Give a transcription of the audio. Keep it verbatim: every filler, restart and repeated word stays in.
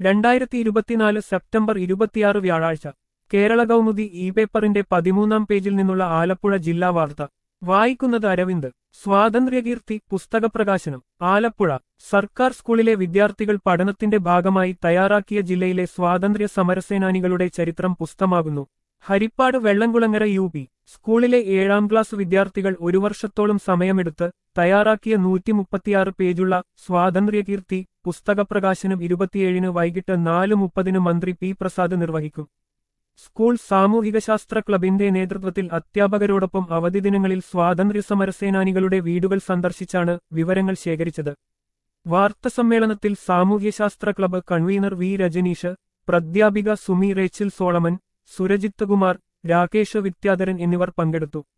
രണ്ടായിരത്തി ഇരുപത്തിനാല് സെപ്റ്റംബർ ഇരുപത്തിയാറ് വ്യാഴാഴ്ച കേരള കൗമുദി ഇ പേപ്പറിന്റെ പതിമൂന്നാം പേജിൽ നിന്നുള്ള ആലപ്പുഴ ജില്ലാ വാർത്ത വായിക്കുന്നത് അരവിന്ദ്. സ്വാതന്ത്ര്യകീർത്തി പുസ്തകപ്രകാശനം ആലപ്പുഴ. സർക്കാർ സ്കൂളിലെ വിദ്യാർത്ഥികൾ പഠനത്തിന്റെ ഭാഗമായി തയ്യാറാക്കിയ ജില്ലയിലെ സ്വാതന്ത്ര്യ സമരസേനാനികളുടെ ചരിത്രം പുസ്തകമാകുന്നു. ഹരിപ്പാട് വെള്ളംകുളങ്ങര യു പി സ്കൂളിലെ ഏഴാം ക്ലാസ് വിദ്യാർത്ഥികൾ ഒരു വർഷത്തോളം സമയമെടുത്ത് തയ്യാറാക്കിയ നൂറ്റി മുപ്പത്തിയാറ് പേജുള്ള സ്വാതന്ത്ര്യകീർത്തി പുസ്തകപ്രകാശനം ഇരുപത്തിയേഴിന് വൈകിട്ട് നാല് മുപ്പതിന് മന്ത്രി പി പ്രസാദ് നിർവഹിക്കും. സ്കൂൾ സാമൂഹികശാസ്ത്ര ക്ലബിന്റെ നേതൃത്വത്തിൽ അധ്യാപകരോടൊപ്പം അവധി ദിനങ്ങളിൽ സ്വാതന്ത്ര്യസമരസേനാനികളുടെ വീടുകൾ സന്ദർശിച്ചാണ് വിവരങ്ങൾ ശേഖരിച്ചത്. വാർത്താസമ്മേളനത്തിൽ സാമൂഹ്യശാസ്ത്ര ക്ലബ്ബ് കൺവീനർ വി രജനീഷ്, പ്രാധ്യാപിക സുമി റേച്ചിൽ സോളമൻ, സുരജിത്ത് കുമാർ, രാകേഷ് വിദ്യാധരൻ എന്നിവർ പങ്കെടുത്തു.